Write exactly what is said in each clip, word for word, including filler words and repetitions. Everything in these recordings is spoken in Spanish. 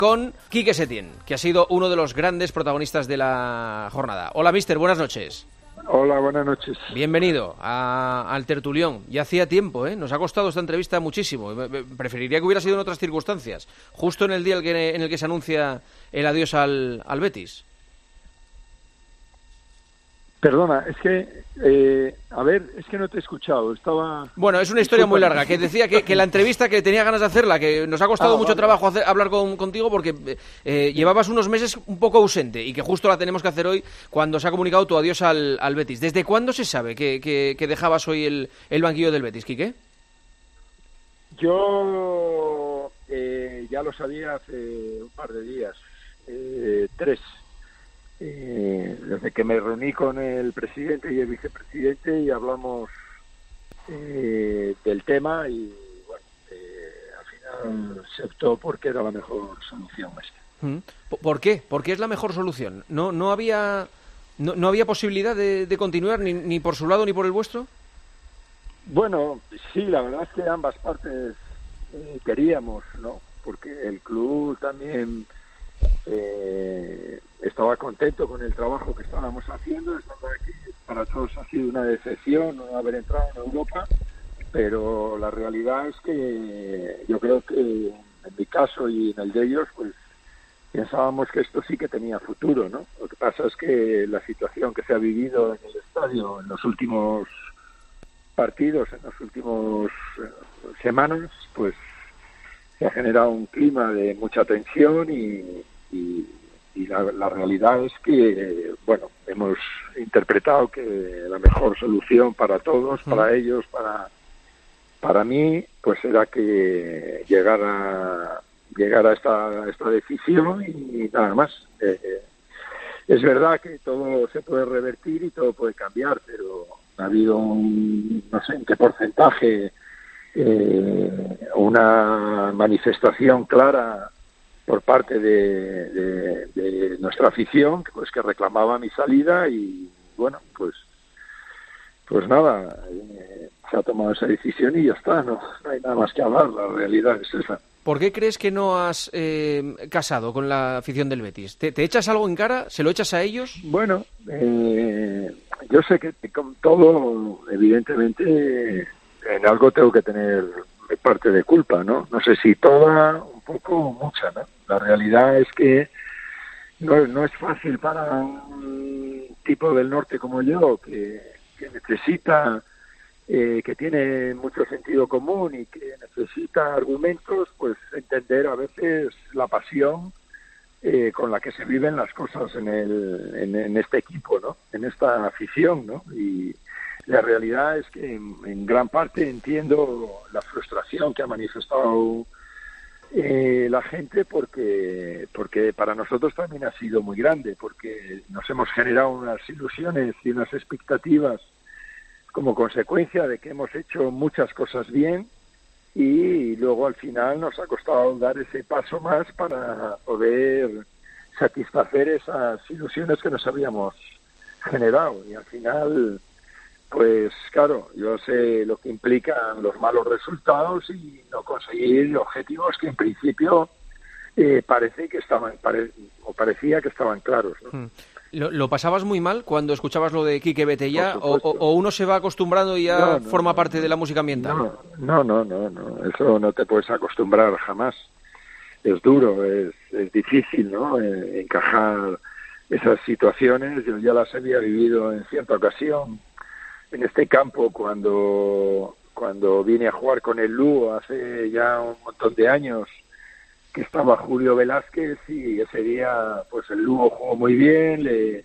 con Quique Setién, que ha sido uno de los grandes protagonistas de la jornada. Hola, mister, buenas noches. Hola, buenas noches. Bienvenido a, al tertulión. Ya hacía tiempo, ¿eh? Nos ha costado esta entrevista muchísimo. Preferiría que hubiera sido en otras circunstancias, justo en el día en el que, en el que se anuncia el adiós al, al Betis. Perdona, es que, eh, a ver, es que no te he escuchado, estaba... Bueno, es una historia muy larga, que decía que, que la entrevista que tenía ganas de hacerla, que nos ha costado ah, mucho vale. trabajo hacer, hablar con, contigo porque eh, llevabas unos meses un poco ausente y que justo la tenemos que hacer hoy cuando se ha comunicado tu adiós al, al Betis. ¿Desde cuándo se sabe que, que, que dejabas hoy el, el banquillo del Betis, Quique? Yo eh, ya lo sabía hace un par de días, eh, tres. Eh, desde que me reuní con el presidente y el vicepresidente y hablamos eh, del tema y bueno, eh, al final se optó porque era la mejor solución esta. ¿Por qué? ¿Por qué es la mejor solución? ¿No, no había no, no había posibilidad de, de continuar ni, ni por su lado ni por el vuestro? Bueno, sí, la verdad es que ambas partes eh, queríamos, ¿no? Porque el club también Eh, estaba contento con el trabajo que estábamos haciendo. Es verdad que para todos ha sido una decepción no haber entrado en Europa, pero la realidad es que yo creo que en mi caso y en el de ellos pues pensábamos que esto sí que tenía futuro, ¿no? Lo que pasa es que la situación que se ha vivido en el estadio en los últimos partidos, en las últimas eh, semanas, pues se ha generado un clima de mucha tensión y, y, y la, la realidad es que, bueno, hemos interpretado que la mejor solución para todos, para ellos, para para mí, pues era que llegara llegara esta esta decisión y nada más. Eh, eh, es verdad que todo se puede revertir y todo puede cambiar, pero ha habido un, no sé en qué porcentaje, Eh, una manifestación clara por parte de, de, de nuestra afición, pues que reclamaba mi salida y bueno, pues pues nada, eh, se ha tomado esa decisión y ya está, no, no hay nada más que hablar, la realidad es esa. ¿Por qué crees que no has eh, casado con la afición del Betis? ¿Te, ¿Te echas algo en cara? ¿Se lo echas a ellos? Bueno, eh, yo sé que con todo, evidentemente, en algo tengo que tener parte de culpa, ¿no? No sé si toda, un poco o mucha, ¿no? La realidad es que no, no es fácil para un tipo del norte como yo, que, que necesita, eh, que tiene mucho sentido común y que necesita argumentos, pues entender a veces la pasión eh, con la que se viven las cosas en, el, en, en este equipo, ¿no? En esta afición, ¿no? Y la realidad es que en, en gran parte entiendo la frustración que ha manifestado eh, la gente porque porque para nosotros también ha sido muy grande, porque nos hemos generado unas ilusiones y unas expectativas como consecuencia de que hemos hecho muchas cosas bien y luego al final nos ha costado dar ese paso más para poder satisfacer esas ilusiones que nos habíamos generado y al final... Pues claro, yo sé lo que implican los malos resultados y no conseguir objetivos que en principio eh, parece que estaban pare, o parecía que estaban claros, ¿no? ¿Lo, ¿Lo pasabas muy mal cuando escuchabas lo de Quique vete ya o, o uno se va acostumbrando y ya no, no, forma parte no, de la música ambiental? No, no, no, no, no, eso no te puedes acostumbrar jamás. Es duro, es, es difícil, ¿no? Eh, encajar esas situaciones. Yo ya las había vivido en cierta ocasión en este campo cuando cuando vine a jugar con el Lugo hace ya un montón de años, que estaba Julio Velázquez y ese día pues el Lugo jugó muy bien, le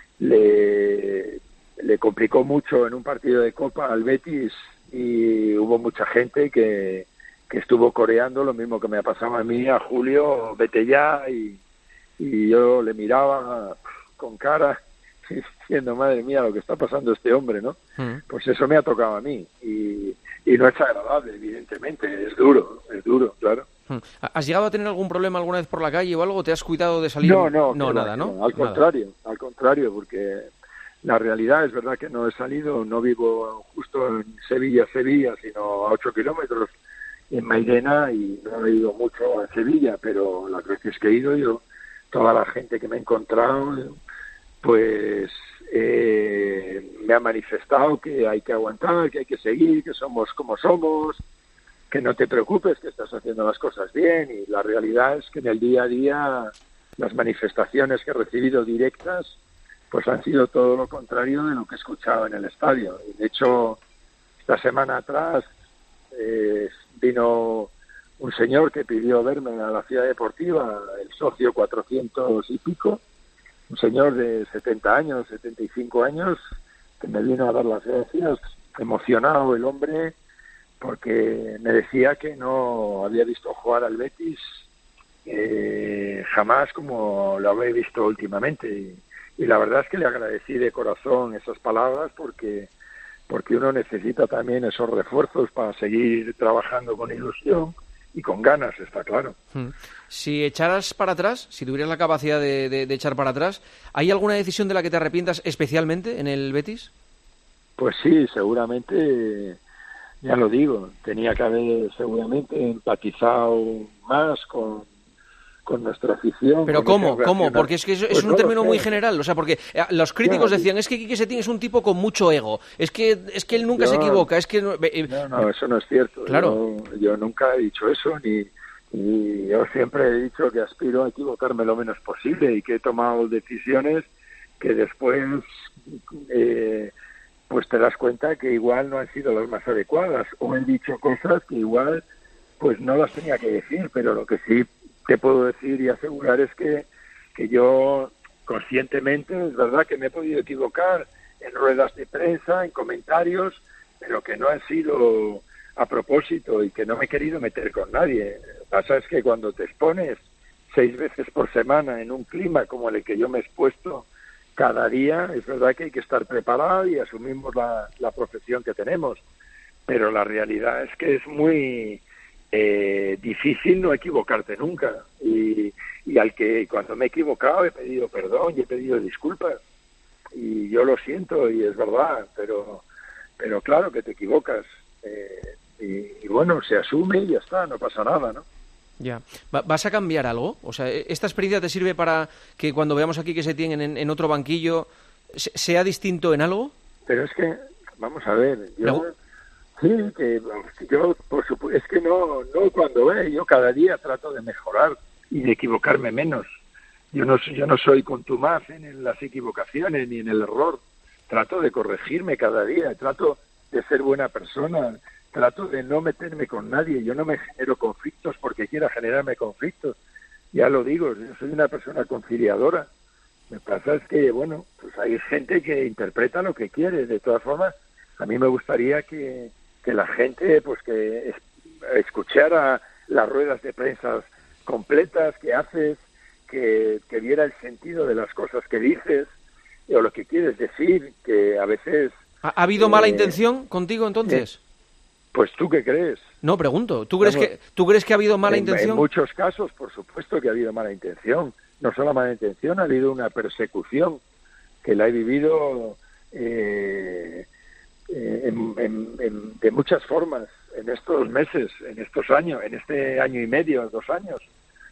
le, le complicó mucho en un partido de Copa al Betis y hubo mucha gente que, que estuvo coreando lo mismo que me pasaba a mí, a Julio, vete ya, y, y yo le miraba con cara diciendo, madre mía, lo que está pasando este hombre, ¿no? Mm. Pues eso me ha tocado a mí y, y no es agradable, evidentemente, es duro, es duro, claro. Mm. ¿Has llegado a tener algún problema alguna vez por la calle o algo? ¿Te has cuidado de salir? No, no, no nada, ¿no? no, al nada. contrario, al contrario, porque la realidad es verdad que no he salido, no vivo justo en Sevilla, Sevilla, sino a ocho kilómetros en Mairena y no he ido mucho a Sevilla, pero las veces que he ido yo, toda la gente que me he encontrado, pues eh, me ha manifestado que hay que aguantar, que hay que seguir, que somos como somos, que no te preocupes, que estás haciendo las cosas bien. Y la realidad es que en el día a día las manifestaciones que he recibido directas pues han sido todo lo contrario de lo que he escuchado en el estadio. Y de hecho, esta semana atrás eh, vino un señor que pidió verme a la Ciudad Deportiva, el socio cuatrocientos y pico, un señor de setenta años, setenta y cinco años, que me vino a dar las gracias, emocionado el hombre, porque me decía que no había visto jugar al Betis eh, jamás como lo había visto últimamente. Y, y la verdad es que le agradecí de corazón esas palabras, porque porque uno necesita también esos refuerzos para seguir trabajando con ilusión y con ganas, está claro. Si echaras para atrás, si tuvieras la capacidad de, de, de echar para atrás, ¿hay alguna decisión de la que te arrepientas especialmente en el Betis? Pues sí, seguramente, ya lo digo, tenía que haber seguramente empatizado más con con nuestra afición. ¿Pero cómo? ¿Cómo? Porque es que es, pues es un no término muy general. O sea, porque los críticos ya, decían, es que Quique Setién es un tipo con mucho ego. Es que es que él nunca yo, se equivoca. Es que no, eh, no, no, eso no es cierto. Claro. Yo, yo nunca he dicho eso, ni y yo siempre he dicho que aspiro a equivocarme lo menos posible y que he tomado decisiones que después eh, pues te das cuenta que igual no han sido las más adecuadas, o he dicho cosas que igual pues no las tenía que decir, pero lo que sí te puedo decir y asegurar es que, que yo conscientemente, es verdad que me he podido equivocar en ruedas de prensa, en comentarios, pero que no han sido a propósito y que no me he querido meter con nadie. Lo que pasa es que cuando te expones seis veces por semana en un clima como el que yo me he expuesto cada día, es verdad que hay que estar preparado y asumimos la, la profesión que tenemos, pero la realidad es que es muy... Eh, difícil no equivocarte nunca, y, y al que cuando me he equivocado he pedido perdón y he pedido disculpas, y yo lo siento y es verdad, pero pero claro que te equivocas, eh, y, y bueno, se asume y ya está, no pasa nada, ¿no? Ya. ¿Vas a cambiar algo? O sea, ¿esta experiencia te sirve para que cuando veamos aquí que se tienen en, en otro banquillo sea distinto en algo? Pero es que, vamos a ver, yo... Pero... Sí, que yo, por supuesto, es que no, no cuando ve, yo cada día trato de mejorar y de equivocarme menos. Yo no, yo no soy contumaz en las equivocaciones ni en el error. Trato de corregirme cada día, trato de ser buena persona, trato de no meterme con nadie. Yo no me genero conflictos porque quiera generarme conflictos. Ya lo digo, yo soy una persona conciliadora. Me pasa es que, bueno, pues hay gente que interpreta lo que quiere. De todas formas, a mí me gustaría que que la gente pues que escuchara las ruedas de prensa completas que haces, que, que viera el sentido de las cosas que dices o lo que quieres decir, que a veces... ¿Ha, ha habido eh, mala intención contigo entonces? Eh, pues ¿tú qué crees? No, pregunto, ¿tú crees, Vamos, que, ¿tú crees que ha habido mala en, intención? En muchos casos, por supuesto que ha habido mala intención. No solo mala intención, ha habido una persecución que la he vivido... Eh, En, en, en, de muchas formas en estos meses, en estos años, en este año y medio, dos años,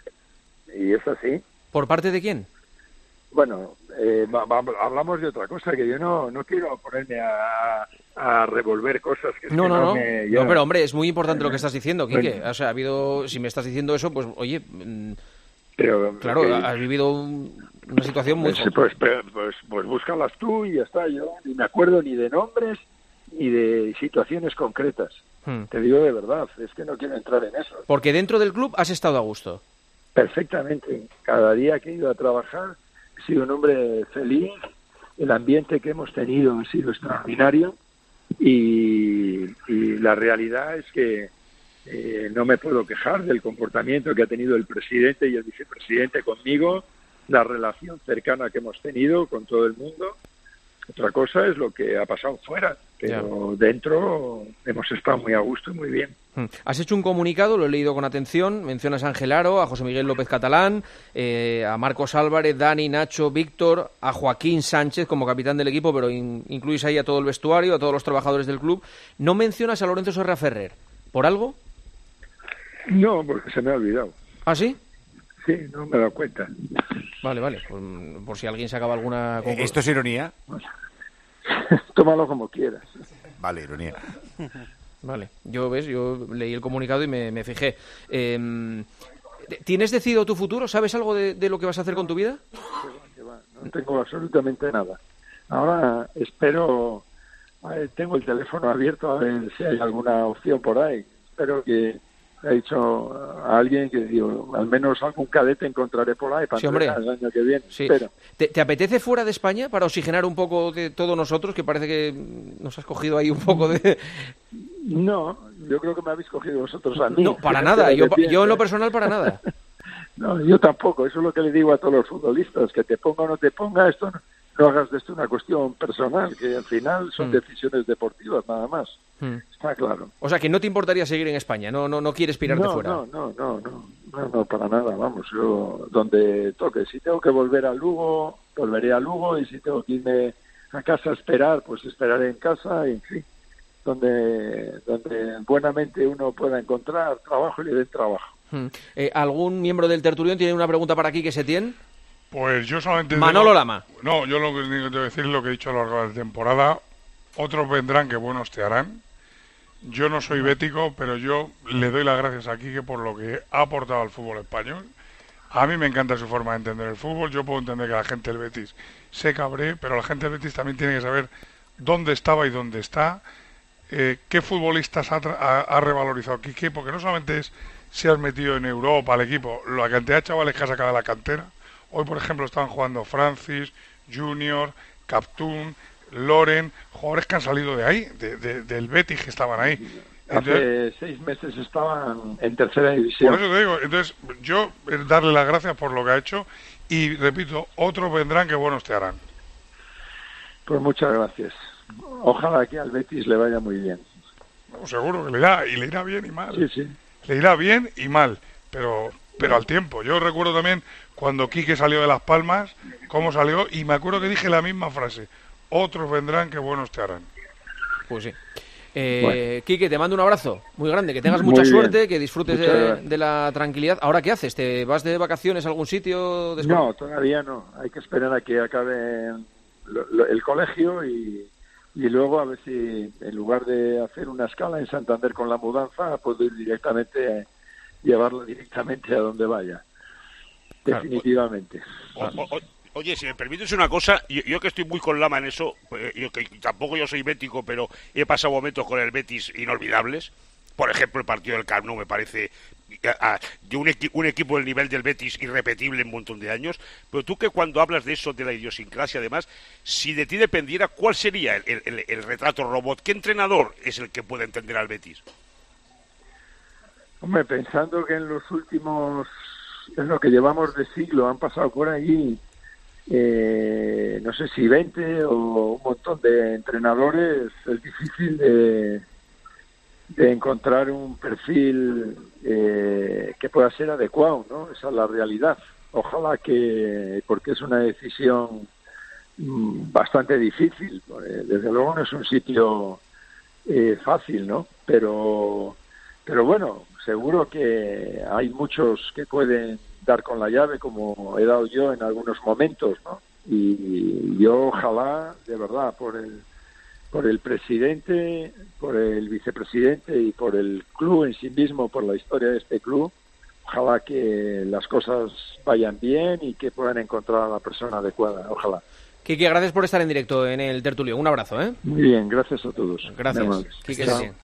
y es así. ¿Por parte de quién? Bueno, eh, va, va, hablamos de otra cosa, que yo no, no quiero ponerme a, a revolver cosas que... No, que no, no, me, yo... no, pero hombre, es muy importante lo que estás diciendo, Quique. Bueno, o sea, ha habido, si me estás diciendo eso, pues oye, pero, claro, que, has vivido un, una situación muy... Pues, pues, pues, pues búscalas tú y ya está. Yo ni me acuerdo ni de nombres ni de situaciones concretas. Hmm. Te digo de verdad, es que no quiero entrar en eso. Porque dentro del club has estado a gusto. Perfectamente. Cada día que he ido a trabajar he sido un hombre feliz, el ambiente que hemos tenido ha sido extraordinario y, y la realidad es que eh, no me puedo quejar del comportamiento que ha tenido el presidente y el vicepresidente conmigo, la relación cercana que hemos tenido con todo el mundo. Otra cosa es lo que ha pasado fuera, pero ya. Dentro hemos estado muy a gusto y muy bien. Has hecho un comunicado, lo he leído con atención, mencionas a Ángel Aro, a José Miguel López Catalán, eh, a Marcos Álvarez, Dani, Nacho, Víctor, a Joaquín Sánchez como capitán del equipo, pero in, incluís ahí a todo el vestuario, a todos los trabajadores del club. No mencionas a Lorenzo Serra Ferrer, ¿por algo? No, porque se me ha olvidado. ¿Ah, sí? Sí, no me he dado cuenta. Vale, vale, por, por si alguien sacaba alguna conclusión. ¿Esto es ironía? Tómalo como quieras. Vale, ironía. Vale, yo ves, yo leí el comunicado y me, me fijé. Eh, ¿Tienes decidido tu futuro? ¿Sabes algo de, de lo que vas a hacer con tu vida? No tengo absolutamente nada. Ahora espero, a ver, tengo el teléfono abierto a ver si hay alguna opción por ahí. Espero que ha dicho a alguien que digo, al menos algún cadete encontraré por ahí para sí, hombre. el año que viene. Sí. Pero, ¿Te, ¿Te apetece fuera de España para oxigenar un poco de todos nosotros? Que parece que nos has cogido ahí un poco de... No, yo creo que me habéis cogido vosotros a mí. No, para nada. Yo, yo en lo personal para nada. No, yo tampoco. Eso es lo que le digo a todos los futbolistas, que te ponga o no te ponga, esto no, no hagas de esto una cuestión personal, que al final son mm. decisiones deportivas nada más. Mm. Está claro. O sea, que no te importaría seguir en España, no no no quieres pirarte no, fuera. No, no, no, no, no, no, para nada, vamos, yo donde toque. Si tengo que volver a Lugo, volveré a Lugo, y si tengo que irme a casa a esperar, pues esperaré en casa, y en fin, donde, donde buenamente uno pueda encontrar trabajo y le den trabajo. Mm. Eh, ¿Algún miembro del tertulión tiene una pregunta para aquí que se tiene? Pues yo solamente... Manolo digo, Lama. No, yo lo que tengo que decir es lo que he dicho a lo largo de la temporada. Otros vendrán que buenos te harán. Yo no soy bético, pero yo le doy las gracias a Quique por lo que ha aportado al fútbol español. A mí me encanta su forma de entender el fútbol. Yo puedo entender que la gente del Betis se cabree, pero la gente del Betis también tiene que saber dónde estaba y dónde está, eh, qué futbolistas ha, ha, ha revalorizado Quique, porque no solamente es si has metido en Europa al equipo, la cantidad de chavales que ha sacado de la cantera. Hoy, por ejemplo, estaban jugando Francis, Junior, Captún, Loren, jugadores que han salido de ahí, de, de, del Betis, que estaban ahí. Entonces, hace seis meses estaban en tercera división. Por eso te digo, entonces yo darle las gracias por lo que ha hecho, y repito, otros vendrán que buenos te harán. Pues muchas gracias. Ojalá que al Betis le vaya muy bien. No, seguro que le irá, y le irá bien y mal. Sí, sí. Le irá bien y mal, pero pero al tiempo. Yo recuerdo también cuando Quique salió de Las Palmas, cómo salió, y me acuerdo que dije la misma frase: otros vendrán que buenos te harán. Pues sí. Eh, bueno. Quique, te mando un abrazo muy grande, que tengas mucha suerte, que disfrutes de, de la tranquilidad. ¿Ahora qué haces? ¿Te vas de vacaciones a algún sitio? De no, todavía no. Hay que esperar a que acabe lo, lo, el colegio y, y luego a ver si en lugar de hacer una escala en Santander con la mudanza, puedo ir directamente, llevarlo directamente a donde vaya. Definitivamente. O, o, o, oye, si me permites una cosa, yo, yo que estoy muy con Lama en eso, yo que tampoco yo soy bético, pero he pasado momentos con el Betis inolvidables. Por ejemplo, el partido del Camp Nou me parece a, a, de un, equi, un equipo del nivel del Betis irrepetible en un montón de años. Pero tú, que cuando hablas de eso, de la idiosincrasia, además, si de ti dependiera, ¿cuál sería el, el, el, el retrato robot? ¿Qué entrenador es el que puede entender al Betis? Hombre, pensando que en los últimos, en lo que llevamos de siglo, han pasado por allí, eh, no sé si veinte o un montón de entrenadores, es difícil de, de encontrar un perfil eh, que pueda ser adecuado, ¿no? Esa es la realidad. Ojalá que, porque es una decisión mmm, bastante difícil, desde luego no es un sitio eh, fácil, ¿no? Pero, pero bueno, seguro que hay muchos que pueden dar con la llave, como he dado yo en algunos momentos, ¿no? Y yo ojalá, de verdad, por el por el presidente, por el vicepresidente y por el club en sí mismo, por la historia de este club, ojalá que las cosas vayan bien y que puedan encontrar a la persona adecuada, ojalá. Quique, gracias por estar en directo en el tertulio. Un abrazo, ¿eh? Muy bien, gracias a todos. Gracias. Quique,